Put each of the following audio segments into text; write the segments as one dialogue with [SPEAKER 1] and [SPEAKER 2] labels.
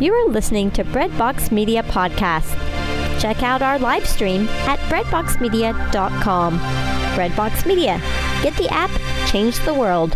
[SPEAKER 1] You are listening to Breadbox Media Podcast. Check out our live stream at breadboxmedia.com. Breadbox Media. Get the app, change the world.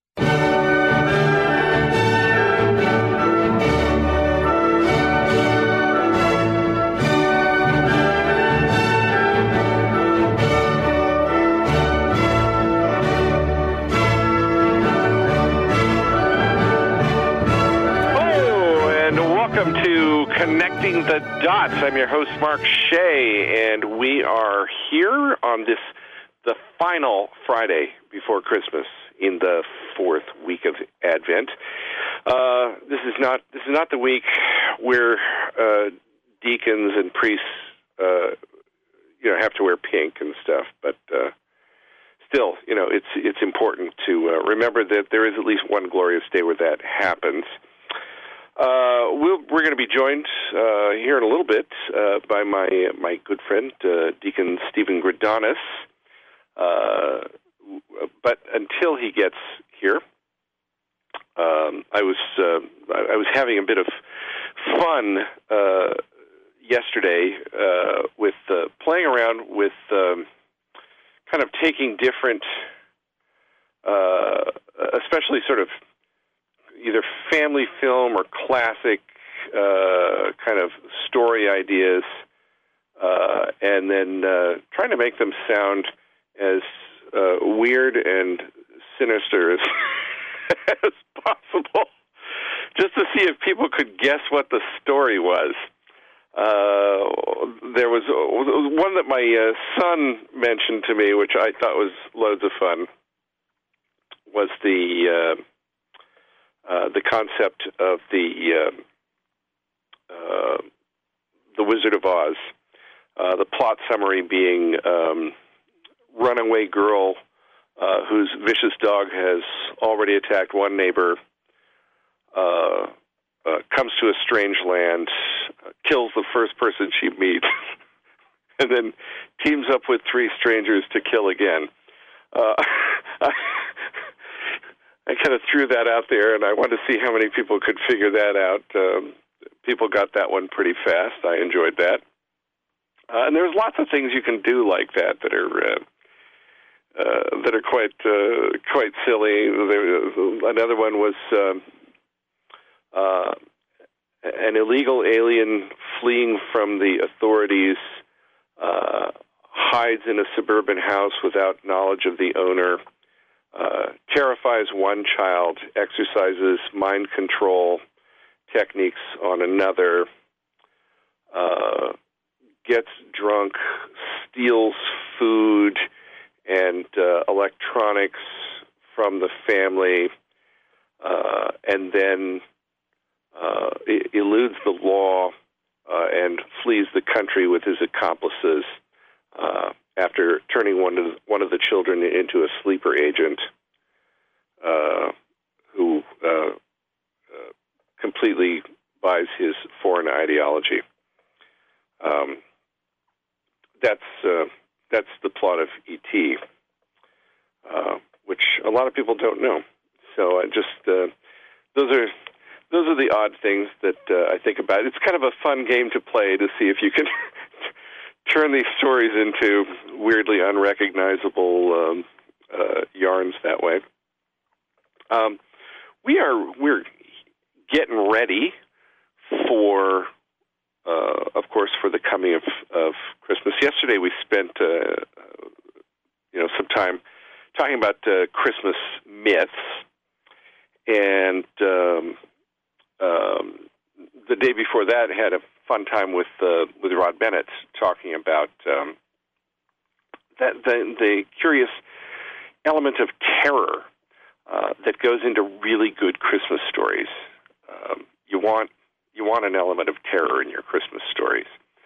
[SPEAKER 2] Connecting the Dots. I'm your host, Mark Shea, and we are here on the final Friday before Christmas in the fourth week of Advent. This is not the week where deacons and priests, have to wear pink and stuff, but still, it's important to remember that there is at least one glorious day where that happens. We're going to be joined here in a little bit by my good friend Deacon Stephen Gradanis. But until he gets here, I was having a bit of fun yesterday with playing around with kind of taking different, especially sort of either family film or classic kind of story ideas, and then trying to make them sound as weird and sinister as possible, just to see if people could guess what the story was. There was one that my son mentioned to me, which I thought was loads of fun, was the concept of the Wizard of Oz. The plot summary being runaway girl whose vicious dog has already attacked one neighbor, comes to a strange land, kills the first person she meets, and then teams up with three strangers to kill again. I kind of threw that out there, and I wanted to see how many people could figure that out. People got that one pretty fast. I enjoyed that. And there's lots of things you can do like that are quite silly. Another one was an illegal alien fleeing from the authorities hides in a suburban house without knowledge of the owner. Terrifies one child, exercises mind control techniques on another, gets drunk, steals food and electronics from the family, and then eludes the law and flees the country with his accomplices after turning one of the children into a sleeper agent who completely buys his foreign ideology. That's the plot of E.T., which a lot of people don't know. So those are the odd things that I think about. It's kind of a fun game to play to see if you can turn these stories into weirdly unrecognizable yarns that way. We're getting ready for, of course, for the coming of Christmas. Yesterday we spent some time talking about Christmas myths, and the day before that had a fun time with Rod Bennett talking about the curious element of terror that goes into really good Christmas stories. You want an element of terror in your Christmas stories.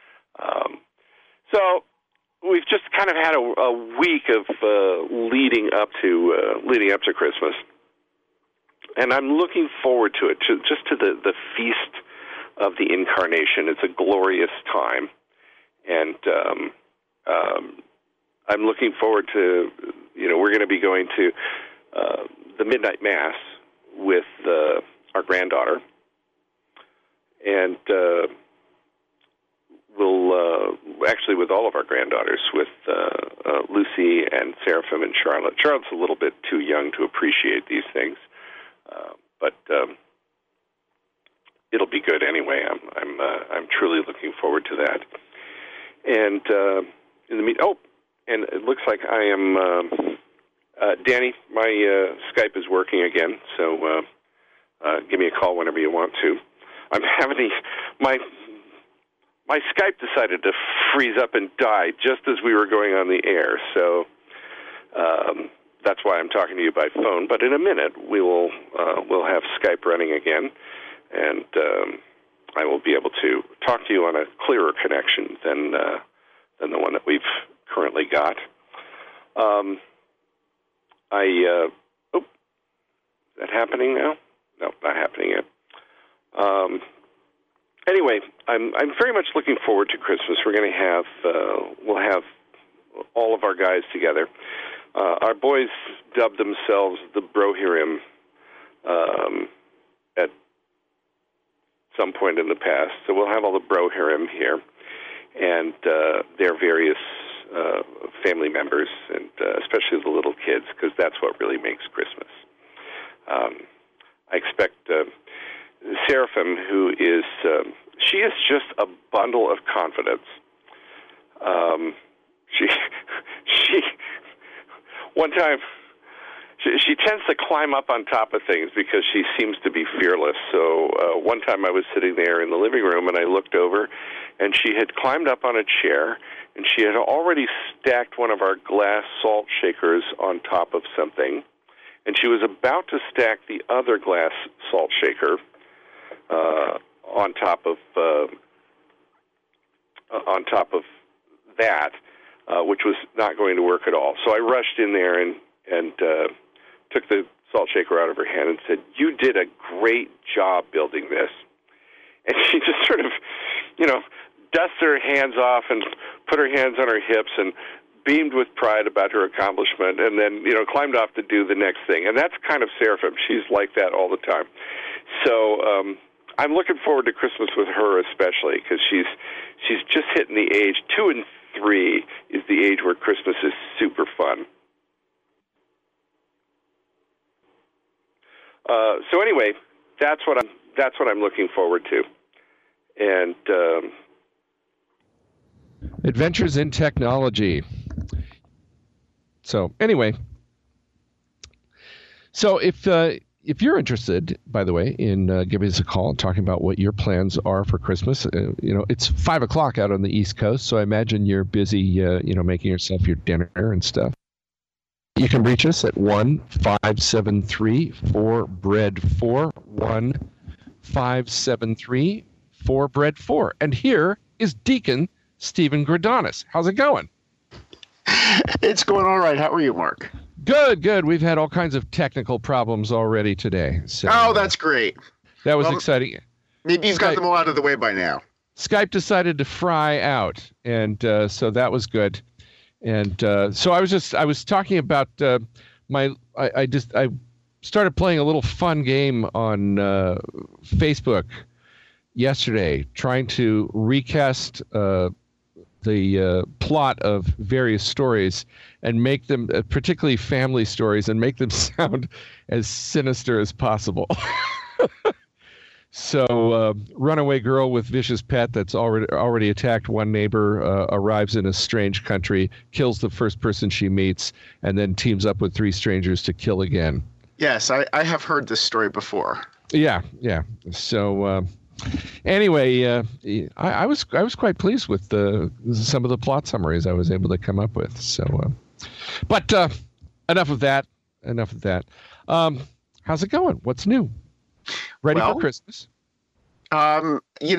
[SPEAKER 2] So we've just kind of had a week of leading up to Christmas, and I'm looking forward to it, just to the feast of the Incarnation. It's a glorious time, and I'm looking forward to, we're going to be going to the Midnight Mass with our granddaughter, and we'll actually with all of our granddaughters, with Lucy and Seraphim and Charlotte. Charlotte's a little bit too young to appreciate these things, but it'll be good anyway. I'm truly looking forward to that. And and it looks like I am Danny. My Skype is working again, so give me a call whenever you want to. I'm having my Skype decided to freeze up and die just as we were going on the air, so that's why I'm talking to you by phone. But in a minute, we'll have Skype running again, and I will be able to talk to you on a clearer connection than the one that we've currently got. Is that happening now? No, not happening yet. Anyway, I'm very much looking forward to Christmas. We're going to have we'll have all of our guys together. Our boys dubbed themselves the Brohirim at some point in the past, so we'll have all the Brohirim here and their various family members, and especially the little kids, because that's what really makes Christmas. I expect Seraphim, who is she is just a bundle of confidence. She one time she tends to climb up on top of things because she seems to be fearless. So one time I was sitting there in the living room and I looked over, and she had climbed up on a chair, and she had already stacked one of our glass salt shakers on top of something, and she was about to stack the other glass salt shaker on top of that, which was not going to work at all. So I rushed in there and took the salt shaker out of her hand and said, "You did a great job building this." And she just sort of, dusted her hands off and put her hands on her hips and beamed with pride about her accomplishment, and then, climbed off to do the next thing. And that's kind of Seraphim. She's like that all the time. So I'm looking forward to Christmas with her especially, because she's just hitting the age. 2 and 3 is the age where Christmas is super fun. So anyway, that's what I'm looking forward to, and
[SPEAKER 3] Adventures in Technology. So anyway, if you're interested, by the way, in giving us a call and talking about what your plans are for Christmas, it's 5:00 out on the East Coast, so I imagine you're busy, making yourself your dinner and stuff. You can reach us at 1-573-4BREAD4, 1-573-4BREAD4. And here is Deacon Stephen Gradanis. How's it going?
[SPEAKER 4] It's going all right. How are you, Mark?
[SPEAKER 3] Good. We've had all kinds of technical problems already today. So,
[SPEAKER 4] that's great.
[SPEAKER 3] That was exciting.
[SPEAKER 4] Maybe you've got them all out of the way by now.
[SPEAKER 3] Skype decided to fry out, and so that was good. And so I was talking about I started playing a little fun game on Facebook yesterday, trying to recast the plot of various stories and make them, particularly family stories, and make them sound as sinister as possible. So, runaway girl with vicious pet that's already attacked one neighbor arrives in a strange country, kills the first person she meets, and then teams up with 3 strangers to kill again.
[SPEAKER 4] Yes, I have heard this story before.
[SPEAKER 3] Yeah. So, anyway, I was quite pleased with some of the plot summaries I was able to come up with. So, but enough of that. How's it going? What's new? Ready for Christmas?
[SPEAKER 4] I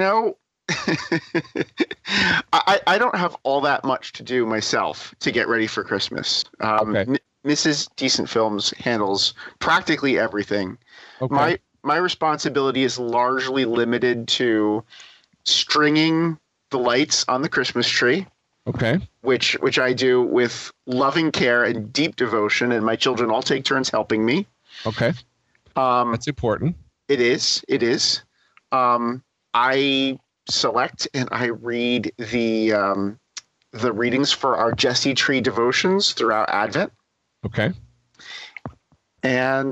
[SPEAKER 4] don't have all that much to do myself to get ready for Christmas.
[SPEAKER 3] Okay.
[SPEAKER 4] Mrs. Decent Films handles practically everything.
[SPEAKER 3] Okay.
[SPEAKER 4] My responsibility is largely limited to stringing the lights on the Christmas tree.
[SPEAKER 3] Okay.
[SPEAKER 4] Which I do with loving care and deep devotion, and my children all take turns helping me.
[SPEAKER 3] Okay. That's important.
[SPEAKER 4] It is. I select and I read the readings for our Jesse Tree devotions throughout Advent.
[SPEAKER 3] Okay.
[SPEAKER 4] And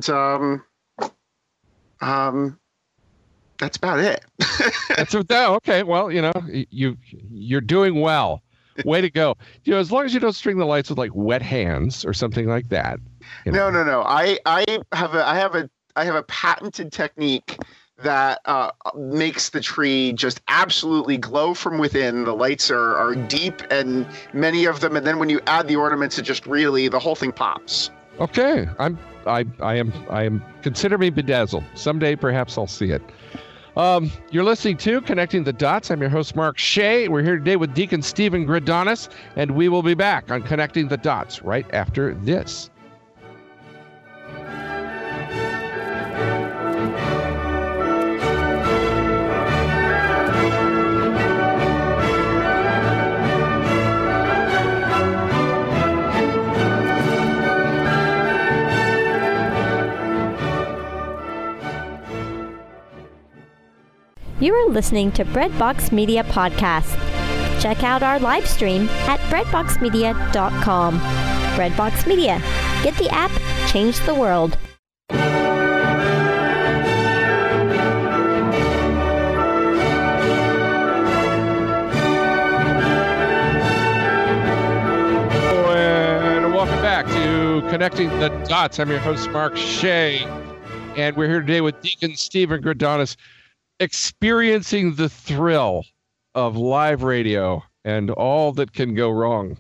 [SPEAKER 4] that's about it.
[SPEAKER 3] Okay. Well, you're doing well. Way to go. As long as you don't string the lights with like wet hands or something like that.
[SPEAKER 4] No. I have a patented technique that makes the tree just absolutely glow from within. The lights are deep and many of them, and then when you add the ornaments, it just really, the whole thing pops.
[SPEAKER 3] Okay. I am consider me bedazzled. Someday perhaps I'll see it. You're listening to Connecting the Dots. I'm your host, Mark Shea. We're here today with Deacon Stephen Gridonis, and we will be back on Connecting the Dots right after this.
[SPEAKER 1] You are listening to Breadbox Media Podcast. Check out our live stream at breadboxmedia.com. Breadbox Media. Get the app, change the world.
[SPEAKER 3] And welcome back to Connecting the Dots. I'm your host, Mark Shea, and we're here today with Deacon Stephen Gridonis, experiencing the thrill of live radio and all that can go wrong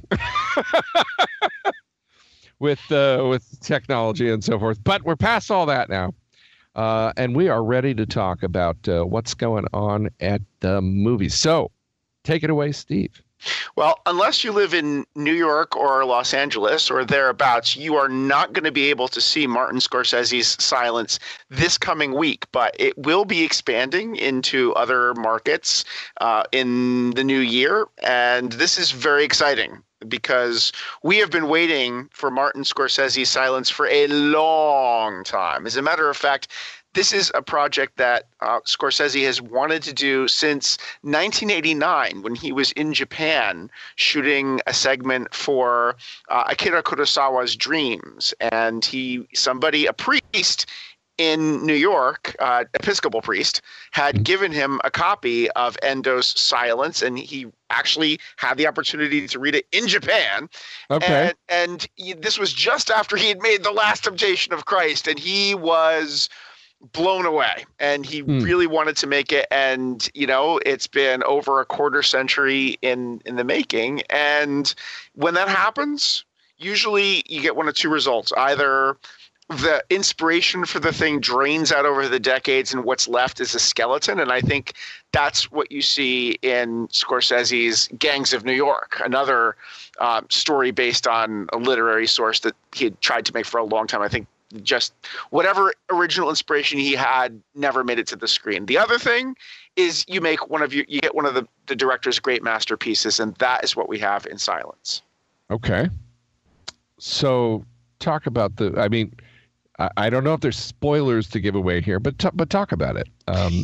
[SPEAKER 3] with technology and so forth. But we're past all that now, and we are ready to talk about what's going on at the movies. So take it away, Steve.
[SPEAKER 4] Well, unless you live in New York or Los Angeles or thereabouts, you are not going to be able to see Martin Scorsese's Silence this coming week, but it will be expanding into other markets in the new year. And this is very exciting because we have been waiting for Martin Scorsese's Silence for a long time. As a matter of fact, this is a project that Scorsese has wanted to do since 1989 when he was in Japan shooting a segment for Akira Kurosawa's Dreams. And a priest in New York, Episcopal priest, had given him a copy of Endo's Silence, and he actually had the opportunity to read it in Japan.
[SPEAKER 3] Okay.
[SPEAKER 4] And this was just after he had made The Last Temptation of Christ, and he was blown away, and he really wanted to make it. And it's been over a quarter century in the making, and when that happens, usually you get one of two results. Either the inspiration for the thing drains out over the decades and what's left is a skeleton, and I think that's what you see in Scorsese's Gangs of New York, another story based on a literary source that he had tried to make for a long time. I think just whatever original inspiration he had never made it to the screen. The other thing is you get one of the director's great masterpieces, and that is what we have in Silence. Okay.
[SPEAKER 3] So talk about I don't know if there's spoilers to give away here, but talk about it.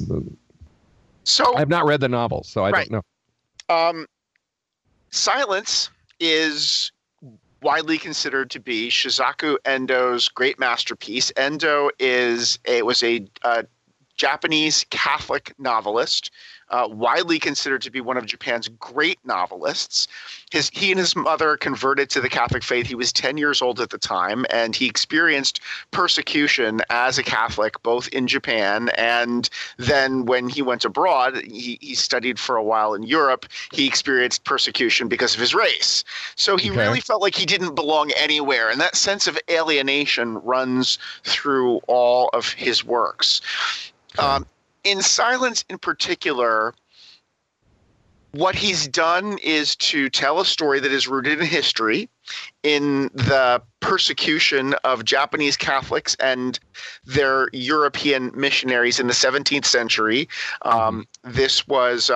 [SPEAKER 3] So I've not read the novel, so I don't know.
[SPEAKER 4] Silence is widely considered to be Shizaku Endo's great masterpiece. Endo was a Japanese Catholic novelist, widely considered to be one of Japan's great novelists. He and his mother converted to the Catholic faith. He was 10 years old at the time, and he experienced persecution as a Catholic, both in Japan and then when he went abroad, he studied for a while in Europe. He experienced persecution because of his race. So he really felt like he didn't belong anywhere, and that sense of alienation runs through all of his works. In Silence in particular, what he's done is to tell a story that is rooted in history, in the persecution of Japanese Catholics and their European missionaries in the 17th century. This was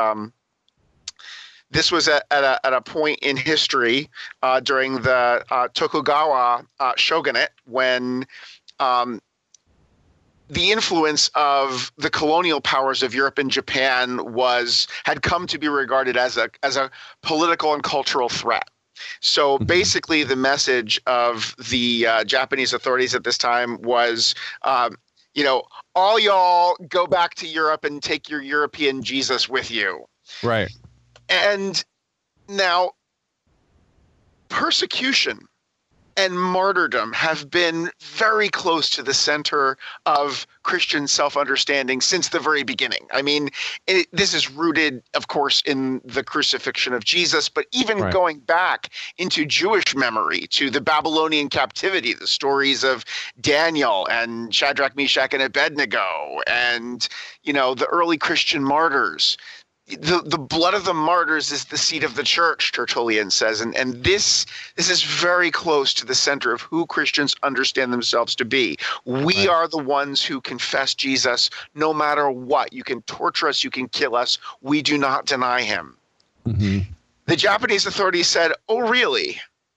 [SPEAKER 4] at a point in history during the Tokugawa shogunate when the influence of the colonial powers of Europe and Japan had come to be regarded as a political and cultural threat. So basically, the message of the Japanese authorities at this time was, all y'all go back to Europe and take your European Jesus with you.
[SPEAKER 3] Right.
[SPEAKER 4] And now, persecution and martyrdom have been very close to the center of Christian self-understanding since the very beginning. I mean, this is rooted, of course, in the crucifixion of Jesus, but even going back into Jewish memory, to the Babylonian captivity, the stories of Daniel and Shadrach, Meshach, and Abednego, and, the early Christian martyrs. The blood of the martyrs is the seed of the church, Tertullian says, and this is very close to the center of who Christians understand themselves to be. We are the ones who confess Jesus no matter what. You can torture us, you can kill us. We do not deny him. Mm-hmm. The Japanese authorities said, "Oh, really?"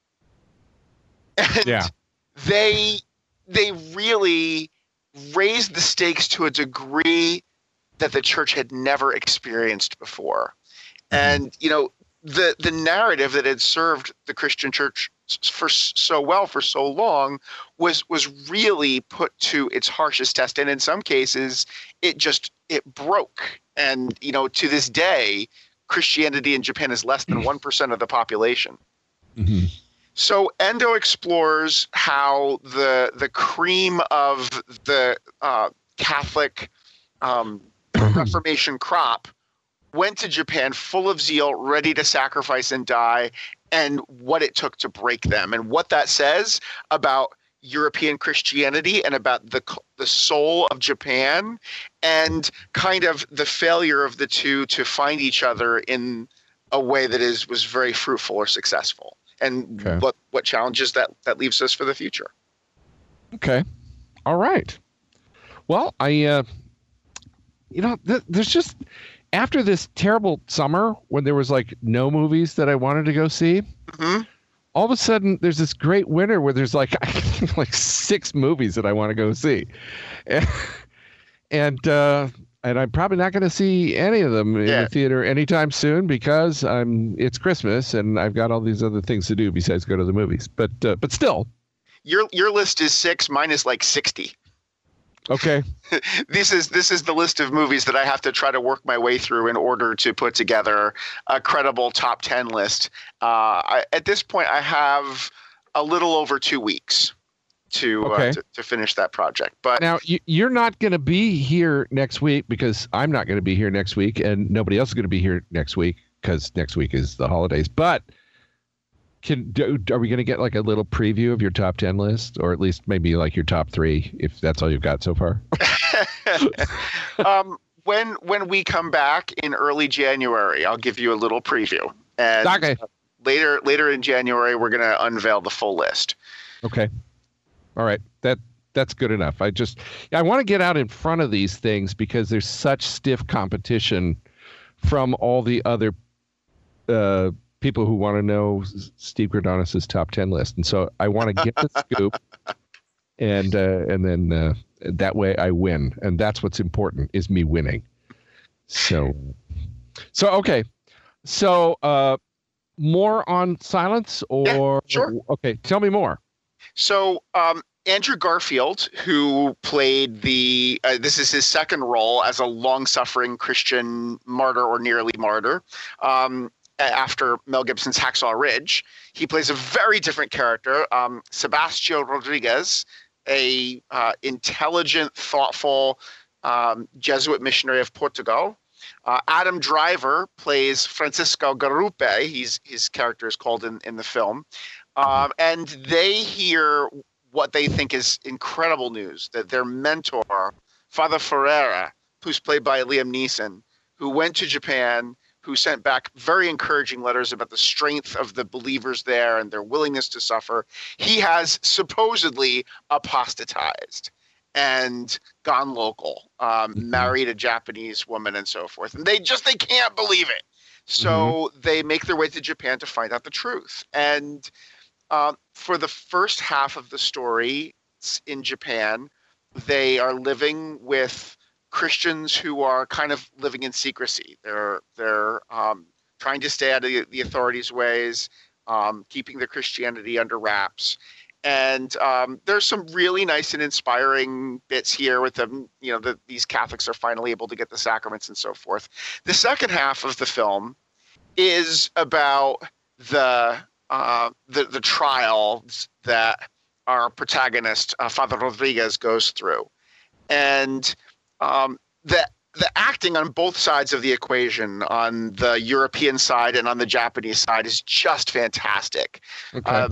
[SPEAKER 4] And they really raised the stakes to a degree that the church had never experienced before. And, the narrative that had served the Christian church for so long was really put to its harshest test. And in some cases, it broke. And, to this day, Christianity in Japan is less than 1% of the population. Mm-hmm. So Endo explores how the cream of the Catholic Reformation crop went to Japan full of zeal, ready to sacrifice and die, and what it took to break them, and what that says about European Christianity and about the soul of Japan, and kind of the failure of the two to find each other in a way that was very fruitful or successful, and what challenges that leaves us for the future. Okay.
[SPEAKER 3] All right. Well, there's just, after this terrible summer when there was no movies that I wanted to go see, all of a sudden there's this great winter where there's I think 6 movies that I want to go see. And I'm probably not going to see any of them in the theater anytime soon because it's Christmas and I've got all these other things to do besides go to the movies. But still.
[SPEAKER 4] Your list is 6, mine is 60.
[SPEAKER 3] Okay.
[SPEAKER 4] This is the list of movies that I have to try to work my way through in order to put together a credible top 10 list. At this point, I have a little over 2 weeks to finish that project. But
[SPEAKER 3] now you're not going to be here next week because I'm not going to be here next week, and nobody else is going to be here next week because next week is the holidays. But are we going to get a little preview of your top 10 list, or at least maybe your top 3, if that's all you've got so far?
[SPEAKER 4] When we come back in early January, I'll give you a little preview. And later in January, we're going to unveil the full list.
[SPEAKER 3] Okay. All right. That's good enough. I want to get out in front of these things because there's such stiff competition from all the other people who want to know Steve Gordonas's top 10 list. And so I want to get the scoop and then that way I win. And that's what's important, is me winning. So okay. So more on Silence, or
[SPEAKER 4] sure.
[SPEAKER 3] Okay, tell me more.
[SPEAKER 4] So Andrew Garfield, who played this is his second role as a long-suffering Christian martyr or nearly martyr, after Mel Gibson's Hacksaw Ridge. He plays a very different character, Sebastião Rodrigues, a intelligent, thoughtful Jesuit missionary of Portugal. Adam Driver plays Francisco Garupe. His character is called in the film. And they hear what they think is incredible news, that their mentor, Father Ferreira, who's played by Liam Neeson, who went to Japan, who sent back very encouraging letters about the strength of the believers there and their willingness to suffer. He has supposedly apostatized and gone local, married a Japanese woman and so forth. And they can't believe it. So they make their way to Japan to find out the truth. And for the first half of the story in Japan, they are living with Christians who are kind of living in secrecy. They're trying to stay out of the authorities' ways, keeping their Christianity under wraps. And there's some really nice and inspiring bits here with them. These Catholics are finally able to get the sacraments and so forth. The second half of the film is about the trials that our protagonist, Father Rodriguez, goes through. And the acting on both sides of the equation, on the European side and on the Japanese side, is just fantastic. Okay.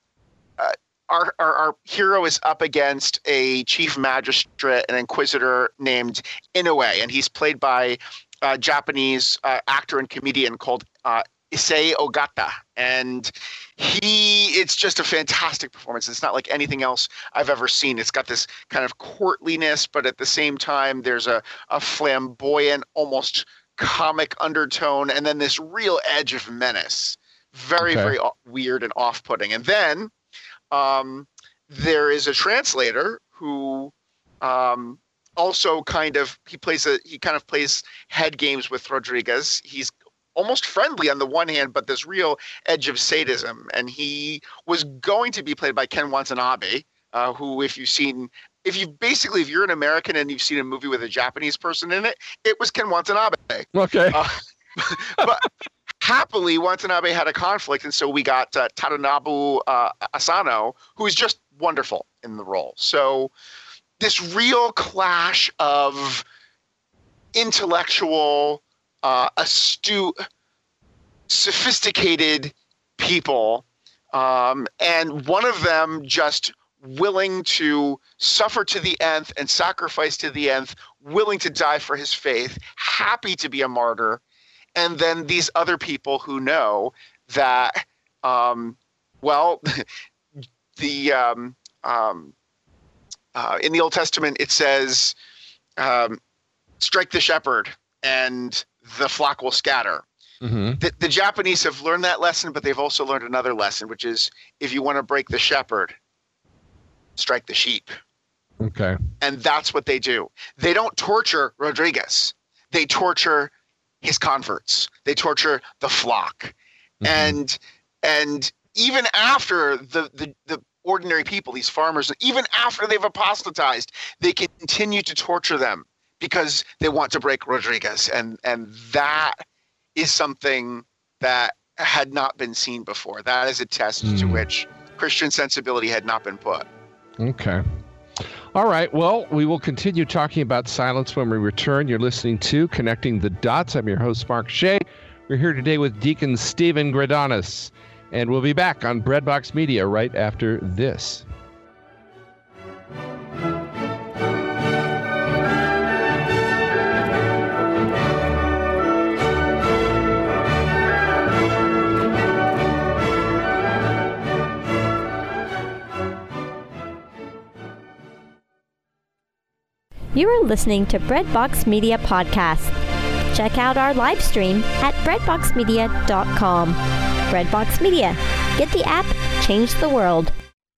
[SPEAKER 4] Our hero is up against a chief magistrate, an inquisitor named Inoue, and he's played by a Japanese actor and comedian called Issei Ogata. And it's just a fantastic performance. It's not like anything else I've ever seen. It's got this kind of courtliness, but at the same time, there's a flamboyant, almost comic undertone, and then this real edge of menace. Very weird and off-putting. And then there is a translator who also kind of plays head games with Rodriguez. He's almost friendly on the one hand, but this real edge of sadism. And he was going to be played by Ken Watanabe, who, if you're an American and you've seen a movie with a Japanese person in it, it was Ken Watanabe.
[SPEAKER 3] Okay.
[SPEAKER 4] But happily, Watanabe had a conflict, and so we got Tadanobu Asano, who is just wonderful in the role. So this real clash of intellectual, astute, sophisticated people, and one of them just willing to suffer to the nth and sacrifice to the nth, willing to die for his faith, happy to be a martyr. And then these other people who know that, in the Old Testament, it says, strike the shepherd and the flock will scatter. Mm-hmm. The Japanese have learned that lesson, but they've also learned another lesson, which is if you want to break the shepherd, strike the sheep.
[SPEAKER 3] Okay. And
[SPEAKER 4] that's what they do. They don't torture Rodriguez. They torture his converts. They torture the flock. Mm-hmm. And even after the ordinary people, these farmers, even after they've apostatized, they continue to torture them because they want to break Rodriguez. And that is something that had not been seen before. That is a test to which Christian sensibility had not been put.
[SPEAKER 3] Okay. All right. Well, we will continue talking about silence when we return. You're listening to Connecting the Dots. I'm your host, Mark Shea. We're here today with Deacon Stephen Gradanis, and we'll be back on Breadbox Media right after this.
[SPEAKER 1] You are listening to Breadbox Media Podcast. Check out our live stream at breadboxmedia.com. Breadbox Media. Get the app, change the world.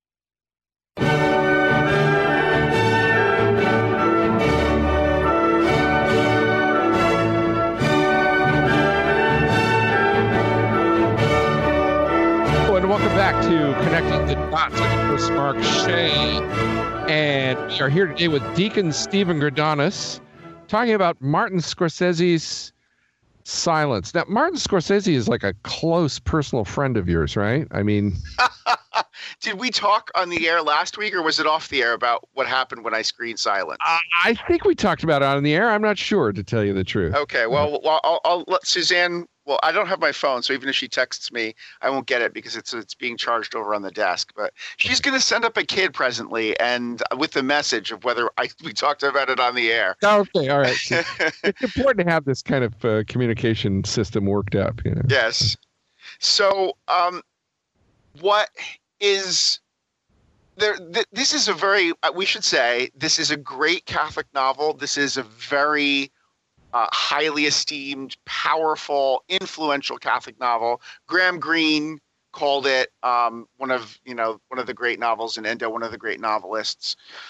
[SPEAKER 3] And welcome back to Connecting the Dots. I'm your host, Mark Shea. And we are here today with Deacon Stephen Gradanis, talking about Martin Scorsese's Silence. Now, Martin Scorsese is like a close personal friend of yours, right? I mean...
[SPEAKER 4] Did we talk on the air last week, or was it off the air about what happened when I screened Silence?
[SPEAKER 3] I think we talked about it on the air. I'm not sure, to tell you the truth.
[SPEAKER 4] Okay, well, I'll let Suzanne... Well, I don't have my phone, so even if she texts me, I won't get it because it's being charged over on the desk. But she's going to send up a kid presently, and with the message of whether we talked about it on the air.
[SPEAKER 3] Okay, all right. It's important to have this kind of communication system worked up. You know?
[SPEAKER 4] Yes. So, what is there? This is a very. We should say this is a great Catholic novel. This is a very highly esteemed, powerful, influential Catholic novel. Graham Greene called it one of the great novels, and Endo one of the great novelists.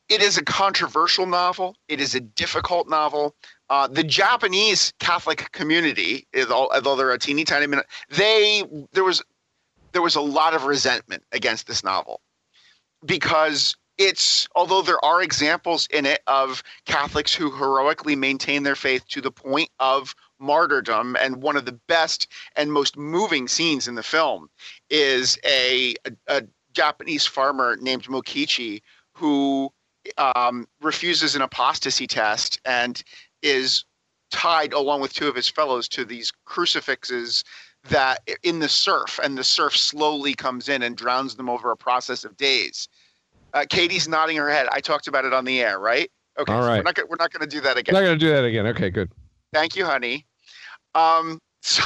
[SPEAKER 4] It is a controversial novel. It is a difficult novel. The Japanese Catholic community, although they're a teeny tiny minute, there was a lot of resentment against this novel because although there are examples in it of Catholics who heroically maintain their faith to the point of martyrdom, and one of the best and most moving scenes in the film is a Japanese farmer named Mokichi who refuses an apostasy test and is tied along with two of his fellows to these crucifixes that in the surf, and the surf slowly comes in and drowns them over a process of days. Katie's nodding her head. I talked about it on the air, right? Okay.
[SPEAKER 3] All right.
[SPEAKER 4] So we're not going to do that again.
[SPEAKER 3] Not going to do that again. Okay, good.
[SPEAKER 4] Thank you, honey. So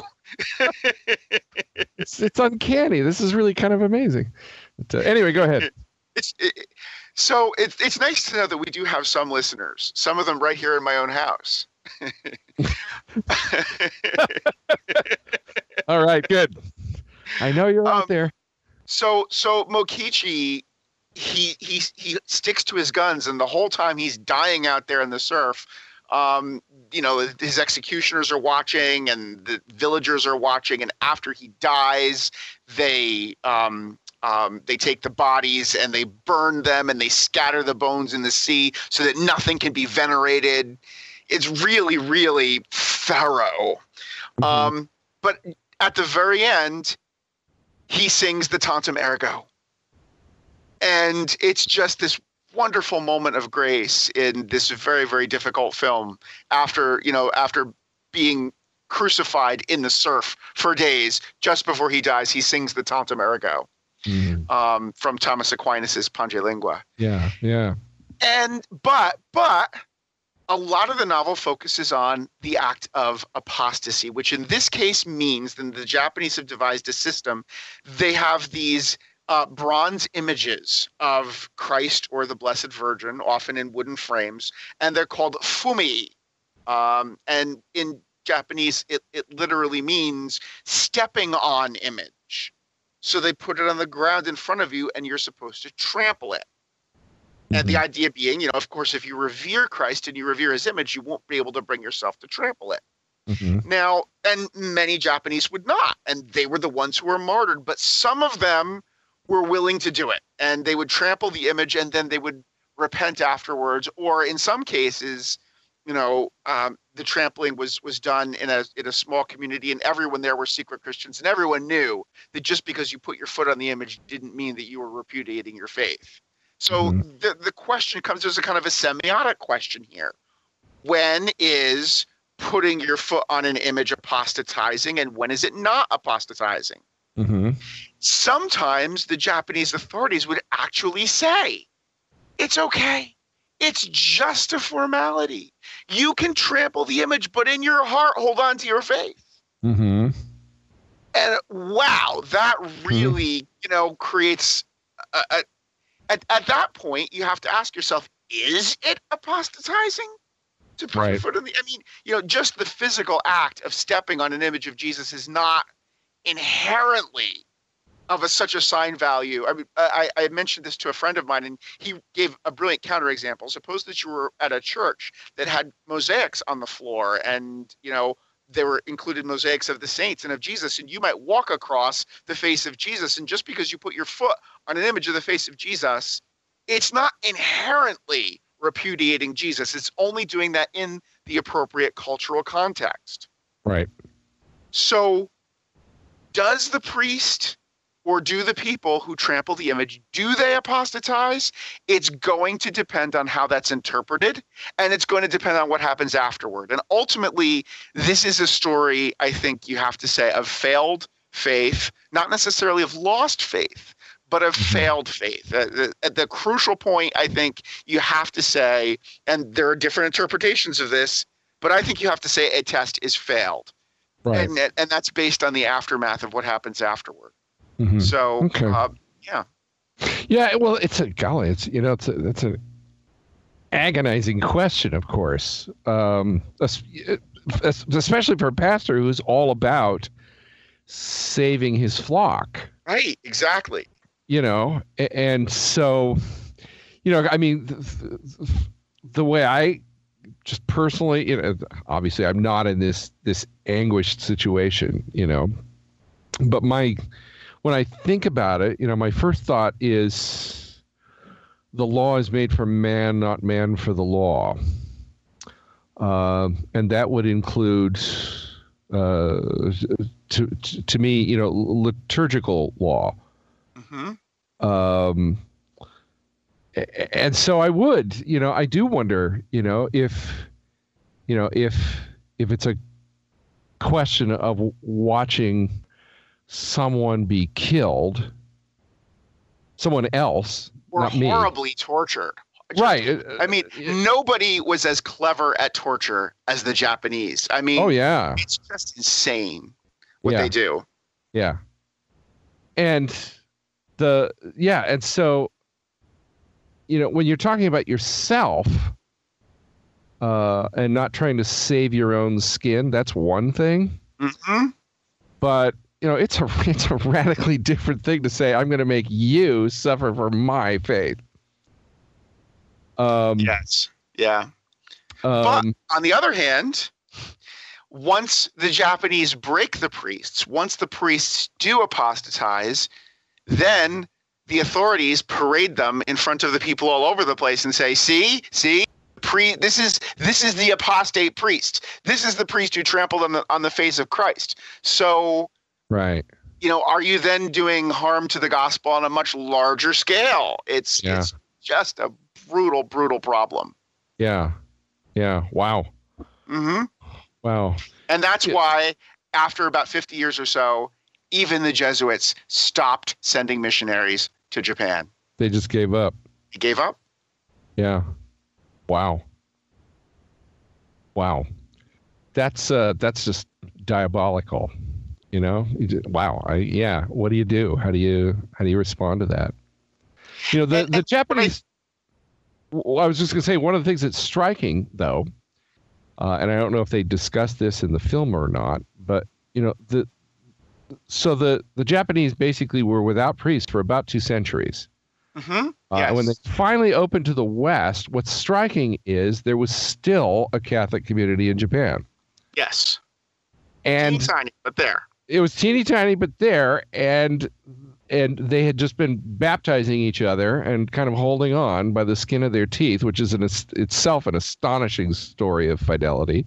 [SPEAKER 3] it's uncanny. This is really kind of amazing. But, anyway, go ahead.
[SPEAKER 4] It's nice to know that we do have some listeners. Some of them right here in my own house.
[SPEAKER 3] All right, good. I know you're out there.
[SPEAKER 4] So Mokichi, he sticks to his guns, and the whole time he's dying out there in the surf. His executioners are watching, and the villagers are watching. And after he dies, they take the bodies and they burn them and they scatter the bones in the sea so that nothing can be venerated. It's really, really thorough. Mm-hmm. But at the very end, he sings the Tantum Ergo. And it's just this wonderful moment of grace in this very, very difficult film after being crucified in the surf for days. Just before he dies, he sings the Tantum Ergo. Mm-hmm. From Thomas Aquinas' Pange Lingua.
[SPEAKER 3] Yeah.
[SPEAKER 4] But a lot of the novel focuses on the act of apostasy, which in this case means that the Japanese have devised a system. They have these bronze images of Christ or the Blessed Virgin, often in wooden frames, and they're called fumi. And in Japanese, it literally means stepping on image. So they put it on the ground in front of you, and you're supposed to trample it. Mm-hmm. And the idea being, of course, if you revere Christ and you revere his image, you won't be able to bring yourself to trample it. Mm-hmm. Now, and many Japanese would not, and they were the ones who were martyred, but some of them were willing to do it, and they would trample the image, and then they would repent afterwards, or in some cases, the trampling was done in a small community, and everyone there were secret Christians, and everyone knew that just because you put your foot on the image didn't mean that you were repudiating your faith. So mm-hmm. the question comes, there's a kind of a semiotic question here. When is putting your foot on an image apostatizing, and when is it not apostatizing? Mm-hmm. Sometimes the Japanese authorities would actually say, it's okay. It's just a formality. You can trample the image, but in your heart, hold on to your faith. Mm-hmm. And wow, that really, creates at that point, you have to ask yourself, is it apostatizing to put your foot on the? I mean, just the physical act of stepping on an image of Jesus is not inherently of such a sign value. I mean, I mentioned this to a friend of mine, and he gave a brilliant counterexample. Suppose that you were at a church that had mosaics on the floor, and there were included mosaics of the saints and of Jesus, and you might walk across the face of Jesus, and just because you put your foot on an image of the face of Jesus, it's not inherently repudiating Jesus. It's only doing that in the appropriate cultural context.
[SPEAKER 3] Right.
[SPEAKER 4] So does the priest or do the people who trample the image, do they apostatize? It's going to depend on how that's interpreted, and it's going to depend on what happens afterward. And ultimately, this is a story, I think you have to say, of failed faith, not necessarily of lost faith, but of failed faith. The crucial point, I think you have to say, and there are different interpretations of this, but I think you have to say a test is failed. Right. And that's based on the aftermath of what happens afterward. Mm-hmm. So, okay.
[SPEAKER 3] Yeah. Well, it's an agonizing question, of course, especially for a pastor who's all about saving his flock.
[SPEAKER 4] Right. Exactly.
[SPEAKER 3] And so, I mean, the way I just personally, obviously I'm not in this anguished situation, but when I think about it, my first thought is the law is made for man, not man for the law. And that would include, to me, liturgical law. Mm-hmm. And so I would, I do wonder, if it's a question of watching someone be killed, someone else,
[SPEAKER 4] or
[SPEAKER 3] not me,
[SPEAKER 4] horribly tortured.
[SPEAKER 3] Right.
[SPEAKER 4] I mean, nobody was as clever at torture as the Japanese. I mean,
[SPEAKER 3] oh yeah,
[SPEAKER 4] it's just insane what they do.
[SPEAKER 3] Yeah. And so, when you're talking about yourself and not trying to save your own skin, that's one thing. Mm-hmm. But it's a radically different thing to say, I'm going to make you suffer for my faith.
[SPEAKER 4] Yes. Yeah. But on the other hand, once the Japanese break the priests, once the priests do apostatize, then the authorities parade them in front of the people all over the place and say, see, this is the apostate priest. This is the priest who trampled on the face of Christ. So,
[SPEAKER 3] right.
[SPEAKER 4] Are you then doing harm to the gospel on a much larger scale? It's just a brutal, brutal problem.
[SPEAKER 3] Yeah. Yeah. Wow.
[SPEAKER 4] Mm-hmm.
[SPEAKER 3] Wow.
[SPEAKER 4] And that's why after about 50 years or so, even the Jesuits stopped sending missionaries to Japan.
[SPEAKER 3] They just gave up.
[SPEAKER 4] They gave up?
[SPEAKER 3] Yeah. Wow. Wow. That's just diabolical. Wow. What do you do? How do you respond to that? The Japanese. I was just going to say, one of the things that's striking, though, and I don't know if they discussed this in the film or not, but the Japanese basically were without priests for about 2 centuries. Mm-hmm. Yes. When they finally opened to the West, what's striking is there was still a Catholic community in Japan.
[SPEAKER 4] Yes.
[SPEAKER 3] And
[SPEAKER 4] teeny tiny, but there. It was
[SPEAKER 3] teeny tiny, but there, and they had just been baptizing each other and kind of holding on by the skin of their teeth, which is itself an astonishing story of fidelity.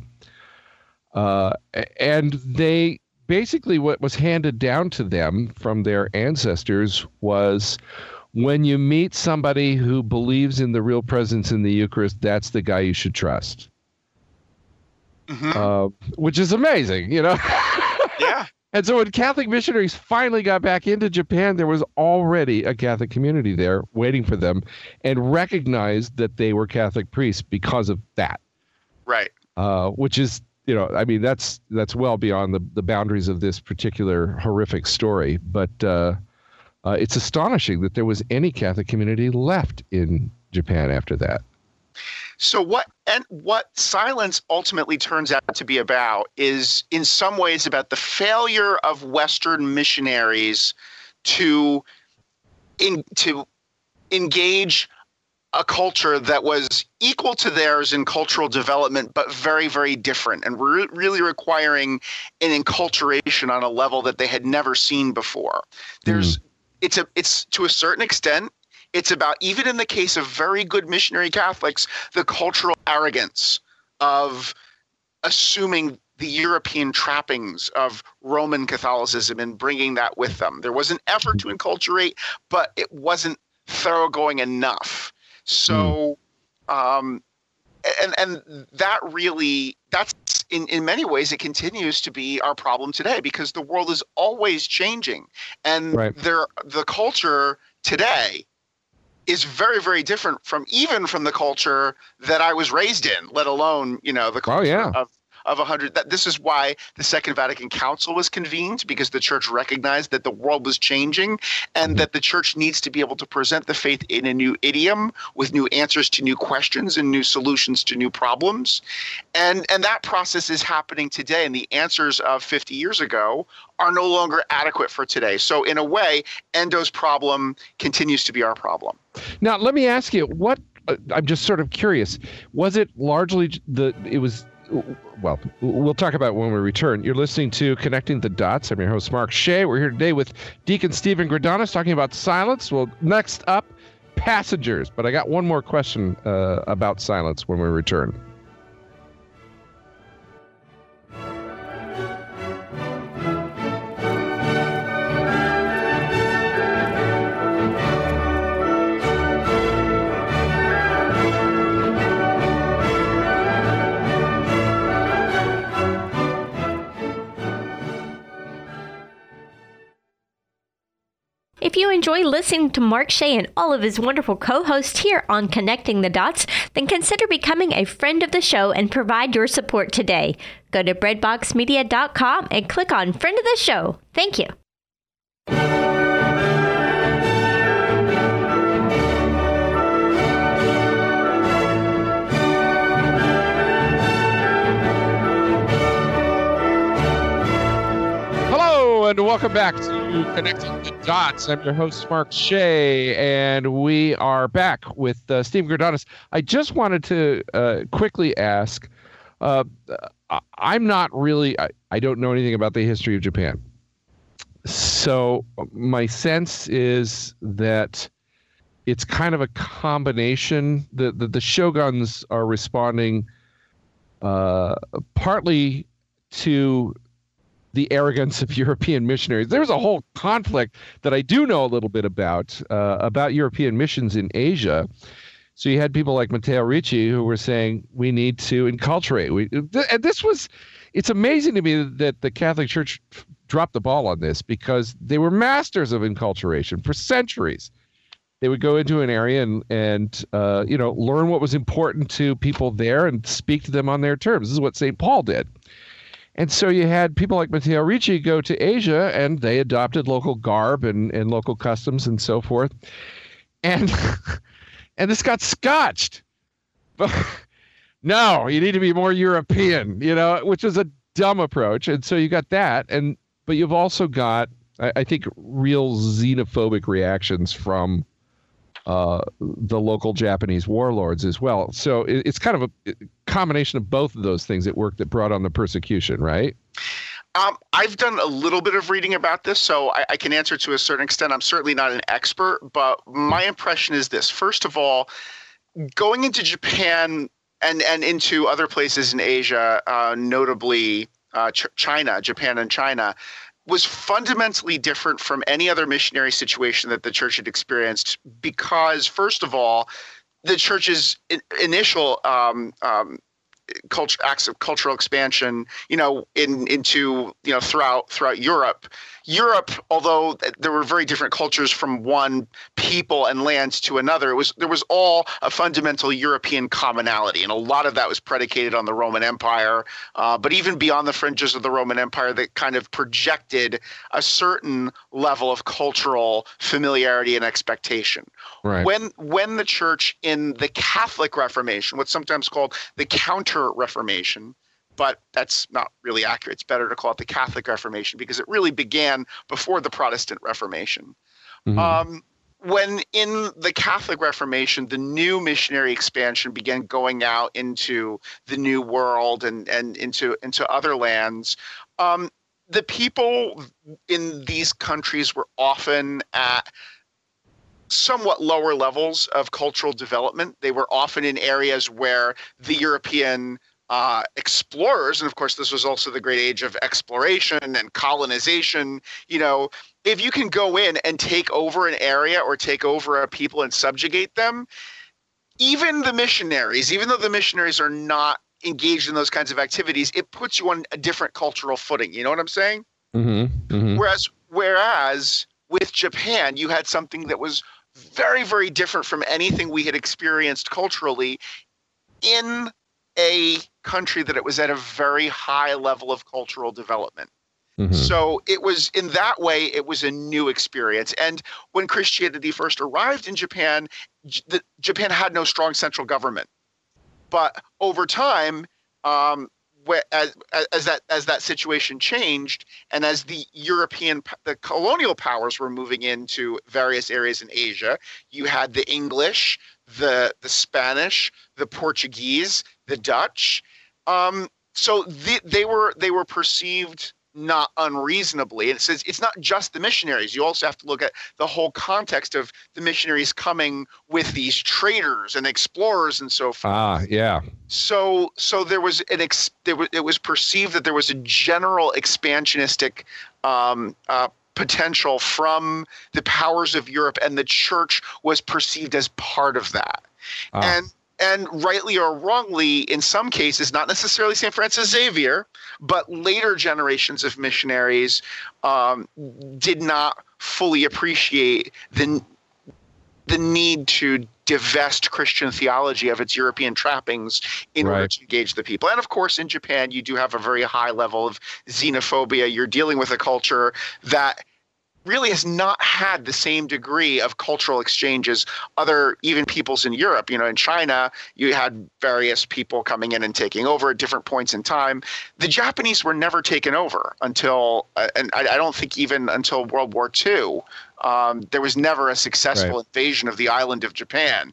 [SPEAKER 3] And they basically, what was handed down to them from their ancestors was, when you meet somebody who believes in the real presence in the Eucharist, that's the guy you should trust. Mm-hmm. Which is amazing,
[SPEAKER 4] Yeah.
[SPEAKER 3] And so when Catholic missionaries finally got back into Japan, there was already a Catholic community there waiting for them, and recognized that they were Catholic priests because of that.
[SPEAKER 4] Right.
[SPEAKER 3] Which is, that's well beyond the boundaries of this particular horrific story. But it's astonishing that there was any Catholic community left in Japan after that.
[SPEAKER 4] So what Silence ultimately turns out to be about is, in some ways, about the failure of Western missionaries to engage a culture that was equal to theirs in cultural development, but very, very different, and really requiring an enculturation on a level that they had never seen before. It's to a certain extent, it's about, even in the case of very good missionary Catholics, the cultural arrogance of assuming the European trappings of Roman Catholicism and bringing that with them. There was an effort to enculturate, but it wasn't thoroughgoing enough. So, and that's in many ways, it continues to be our problem today, because the world is always changing, and the culture today is very, very different from the culture that I was raised in, let alone, the culture of 100. This is why the Second Vatican Council was convened, because the church recognized that the world was changing and that the church needs to be able to present the faith in a new idiom with new answers to new questions and new solutions to new problems. And that process is happening today. And the answers of 50 years ago are no longer adequate for today. So in a way, Endo's problem continues to be our problem.
[SPEAKER 3] Now, let me ask you, I'm just sort of curious. Was it largely well, we'll talk about it when we return. You're listening to Connecting the Dots. I'm your host, Mark Shea. We're here today with Deacon Stephen Gradanas talking about silence. Well, next up, passengers. But I got one more question about silence when we return.
[SPEAKER 1] If you enjoy listening to Mark Shea and all of his wonderful co-hosts here on Connecting the Dots, then consider becoming a friend of the show and provide your support today. Go to breadboxmedia.com and click on Friend of the Show. Thank you.
[SPEAKER 3] And welcome back to Connecting the Dots. I'm your host, Mark Shea, and we are back with Stephen Gradanas. I just wanted to quickly ask, I'm not really, I don't know anything about the history of Japan. So my sense is that it's kind of a combination. The shoguns are responding partly to the arrogance of European missionaries. There was a whole conflict that I do know a little bit about European missions in Asia. So you had people like Matteo Ricci who were saying we need to enculturate. And it's amazing to me that the Catholic Church dropped the ball on this, because they were masters of enculturation for centuries. They would go into an area and learn what was important to people there and speak to them on their terms. This is what St. Paul did. And so you had people like Matteo Ricci go to Asia, and they adopted local garb and local customs and so forth. And this got scotched. But no, you need to be more European, which was a dumb approach. And so you got that. But you've also got, I think, real xenophobic reactions from the local Japanese warlords as well. So it's kind of a combination of both of those things at work that brought on the persecution, right?
[SPEAKER 4] I've done a little bit of reading about this, so I can answer to a certain extent. I'm certainly not an expert, but my impression is this. First of all, going into Japan and into other places in Asia, notably China, Japan and China, was fundamentally different from any other missionary situation that the church had experienced, because, first of all, the church's initial acts of cultural expansion, throughout Europe. Europe, although there were very different cultures from one people and land to another, there was all a fundamental European commonality, and a lot of that was predicated on the Roman Empire. But even beyond the fringes of the Roman Empire, that kind of projected a certain level of cultural familiarity and expectation.
[SPEAKER 3] Right.
[SPEAKER 4] When the church in the Catholic Reformation, what's sometimes called the Counter-Reformation, but that's not really accurate. It's better to call it the Catholic Reformation, because it really began before the Protestant Reformation. Mm-hmm. When in the Catholic Reformation, the new missionary expansion began going out into the New World and into other lands, the people in these countries were often at somewhat lower levels of cultural development. They were often in areas where the European explorers, and of course this was also the great age of exploration and colonization, if you can go in and take over an area or take over a people and subjugate them, even the missionaries, even though the missionaries are not engaged in those kinds of activities, it puts you on a different cultural footing. You know what I'm saying?
[SPEAKER 3] Mm-hmm. Mm-hmm.
[SPEAKER 4] Whereas with Japan, you had something that was very, very different from anything we had experienced culturally in a country that it was at a very high level of cultural development.
[SPEAKER 3] Mhm.
[SPEAKER 4] So it was, in that way, it was a new experience. And when Christianity first arrived in Japan, Japan had no strong central government. But over time, as that situation changed, and as the colonial powers were moving into various areas in Asia, you had the English, the Spanish, the Portuguese, the Dutch. So they were perceived not unreasonably. And it says it's not just the missionaries. You also have to look at the whole context of the missionaries coming with these traders and explorers and so forth.
[SPEAKER 3] Ah, yeah.
[SPEAKER 4] So there was it was perceived that there was a general expansionistic potential from the powers of Europe, and the church was perceived as part of that. And rightly or wrongly, in some cases, not necessarily St. Francis Xavier, but later generations of missionaries did not fully appreciate the need to divest Christian theology of its European trappings in order to engage the people. And of course, in Japan, you do have a very high level of xenophobia. You're dealing with a culture that really has not had the same degree of cultural exchange as other even peoples in Europe. You know, in China, you had various people coming in and taking over at different points in time. The Japanese were never taken over until, and I don't think even until World War II. There was never a successful invasion of the island of Japan.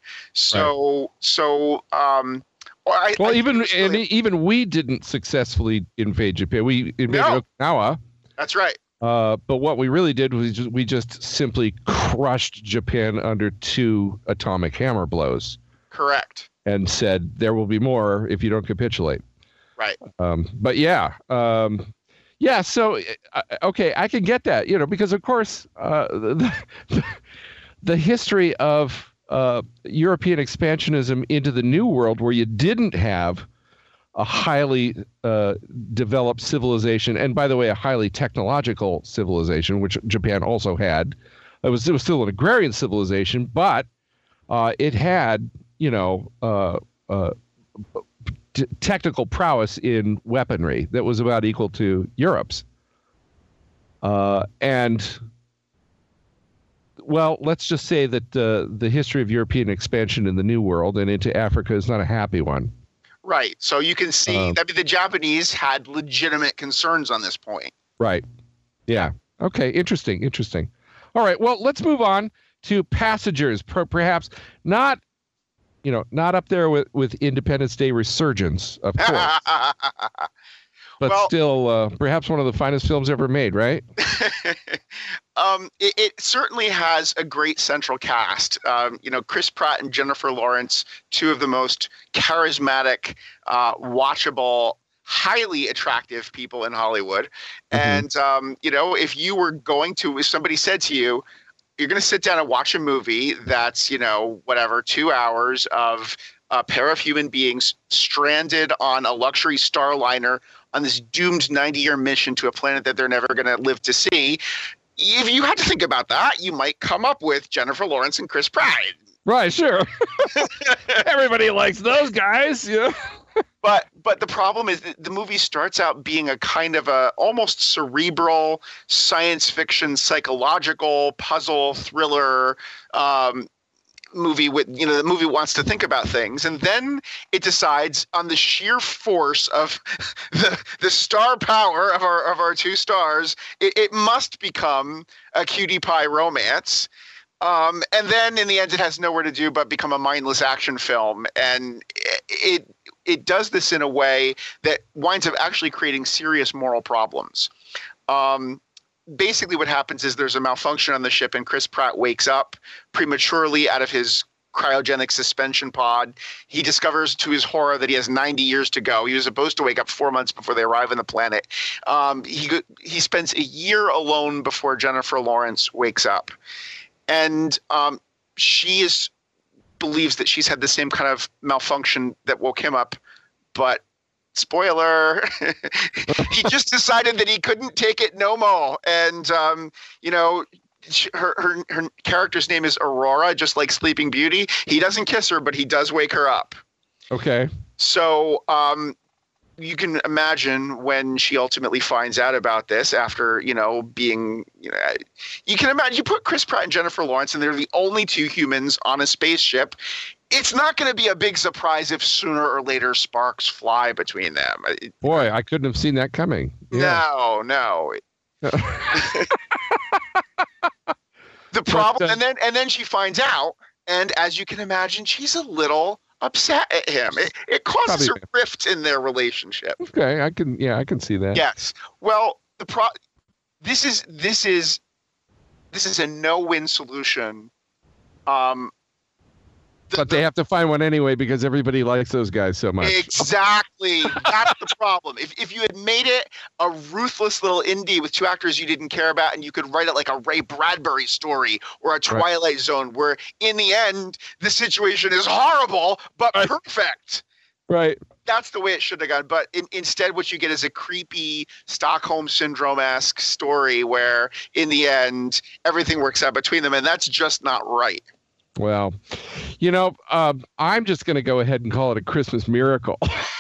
[SPEAKER 3] Even we didn't successfully invade Japan. We invaded Okinawa.
[SPEAKER 4] That's right.
[SPEAKER 3] But what we really did was we just simply crushed Japan under 2 atomic hammer blows.
[SPEAKER 4] Correct.
[SPEAKER 3] And said, there will be more if you don't capitulate.
[SPEAKER 4] Right.
[SPEAKER 3] But yeah. So, okay, I can get that, because, of course, the history of European expansionism into the New World, where you didn't have a highly developed civilization, and by the way, a highly technological civilization, which Japan also had. It was still an agrarian civilization, but it had, technical prowess in weaponry that was about equal to Europe's. And, well, let's just say that the history of European expansion in the New World and into Africa is not a happy one.
[SPEAKER 4] Right. So you can see that the Japanese had legitimate concerns on this point. Right.
[SPEAKER 3] Yeah. Okay. Interesting. All right. Well, let's move on to Passengers. Perhaps not up there with Independence Day Resurgence, of course. But still, perhaps one of the finest films ever made, right?
[SPEAKER 4] It certainly has a great central cast. Chris Pratt and Jennifer Lawrence, 2 of the most charismatic, watchable, highly attractive people in Hollywood. Mm-hmm. And, if somebody said to you, you're going to sit down and watch a movie that's, 2 hours of a pair of human beings stranded on a luxury starliner on this doomed 90-year mission to a planet that they're never going to live to see. If you had to think about that, you might come up with Jennifer Lawrence and Chris Pratt.
[SPEAKER 3] Right, sure. Everybody likes those guys,
[SPEAKER 4] But the problem is that the movie starts out being a kind of a almost cerebral science fiction, psychological puzzle thriller movie with, the movie wants to think about things, and then it decides on the sheer force of the star power of our 2 stars, it must become a cutie pie romance. And then in the end, it has nowhere to do but become a mindless action film. And it does this in a way that winds up actually creating serious moral problems. Basically what happens is there's a malfunction on the ship, and Chris Pratt wakes up prematurely out of his cryogenic suspension pod. He discovers to his horror that he has 90 years to go. He was supposed to wake up 4 months before they arrive on the planet. He spends a year alone before Jennifer Lawrence wakes up. And she believes that she's had the same kind of malfunction that woke him up, but spoiler, he just decided that he couldn't take it no more. And, her character's name is Aurora, just like Sleeping Beauty. He doesn't kiss her, but he does wake her up.
[SPEAKER 3] Okay.
[SPEAKER 4] So you can imagine when she ultimately finds out about this after, being, you can imagine you put Chris Pratt and Jennifer Lawrence and they're the only two humans on a spaceship. It's not going to be a big surprise if sooner or later sparks fly between them.
[SPEAKER 3] Boy, I couldn't have seen that coming. Yeah.
[SPEAKER 4] No. The problem, and then she finds out, and as you can imagine, she's a little upset at him. It causes a rift in their relationship.
[SPEAKER 3] Okay, I can see that.
[SPEAKER 4] Yes. Well, this is a no-win solution.
[SPEAKER 3] But they have to find one anyway because everybody likes those guys so much.
[SPEAKER 4] Exactly. That's the problem. If you had made it a ruthless little indie with two actors you didn't care about, and you could write it like a Ray Bradbury story or a Twilight Zone, where in the end the situation is horrible but perfect.
[SPEAKER 3] Right.
[SPEAKER 4] That's the way it should have gone. But instead, what you get is a creepy Stockholm Syndrome-esque story where in the end everything works out between them, and that's just not right.
[SPEAKER 3] Well, I'm just going to go ahead and call it a Christmas miracle.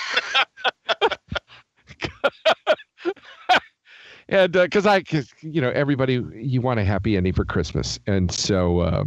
[SPEAKER 3] And because everybody, you want a happy ending for Christmas. And so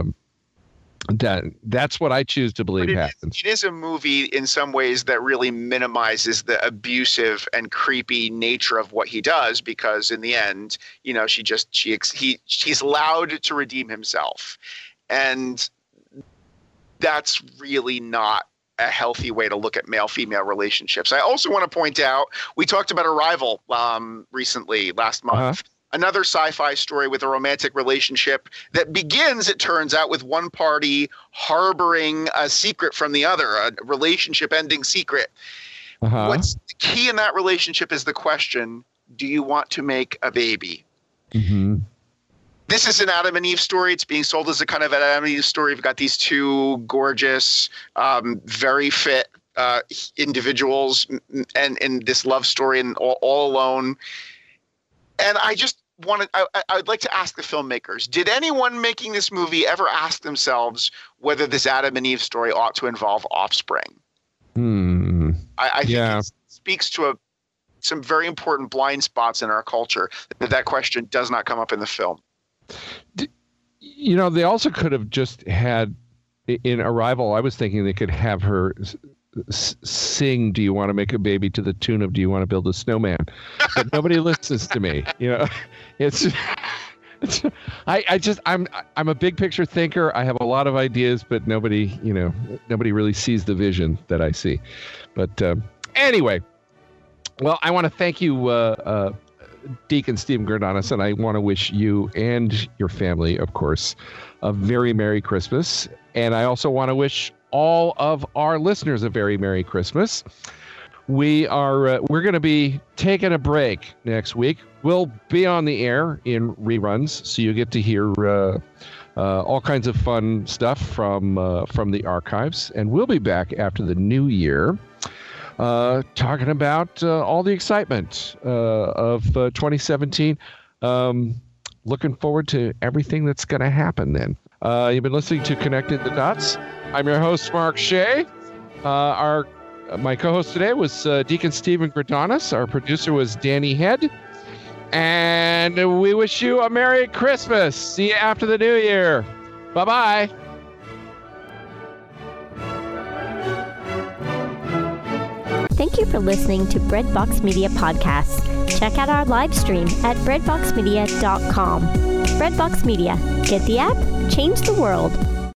[SPEAKER 3] that's what I choose to believe happens.
[SPEAKER 4] It is a movie in some ways that really minimizes the abusive and creepy nature of what he does, because in the end, he's allowed to redeem himself. And that's really not a healthy way to look at male-female relationships. I also want to point out, we talked about Arrival recently, last month. Uh-huh. Another sci-fi story with a romantic relationship that begins, it turns out, with one party harboring a secret from the other, a relationship-ending secret. Uh-huh. What's the key in that relationship is the question, do you want to make a baby? Mm-hmm. This is an Adam and Eve story. It's being sold as a kind of an Adam and Eve story. We've got these two gorgeous, very fit individuals and in this love story and all alone. And I just I'd like to ask the filmmakers, did anyone making this movie ever ask themselves whether this Adam and Eve story ought to involve offspring? I think it speaks to some very important blind spots in our culture that question does not come up in the film.
[SPEAKER 3] They also could have just had in Arrival. I was thinking they could have her sing "Do You Want to Make a Baby" to the tune of "Do You Want to Build a Snowman," but nobody listens to me. I'm a big picture thinker. I have a lot of ideas, but nobody really sees the vision that I see. But anyway, well, I want to thank you. Deacon Stephen Gurdanis, and I want to wish you and your family, of course, a very Merry Christmas. And I also want to wish all of our listeners a very Merry Christmas. We're going to be taking a break next week. We'll be on the air in reruns, so you get to hear all kinds of fun stuff from the archives. And we'll be back after the new year. Talking about all the excitement of 2017. Looking forward to everything that's going to happen then. You've been listening to Connecting the Dots. I'm your host, Mark Shea. My co-host today was Deacon Stephen Gurdanis. Our producer was Danny Head. And we wish you a Merry Christmas. See you after the new year. Bye-bye.
[SPEAKER 1] Thank you for listening to Breadbox Media Podcasts. Check out our live stream at breadboxmedia.com. Breadbox Media. Get the app, change the world.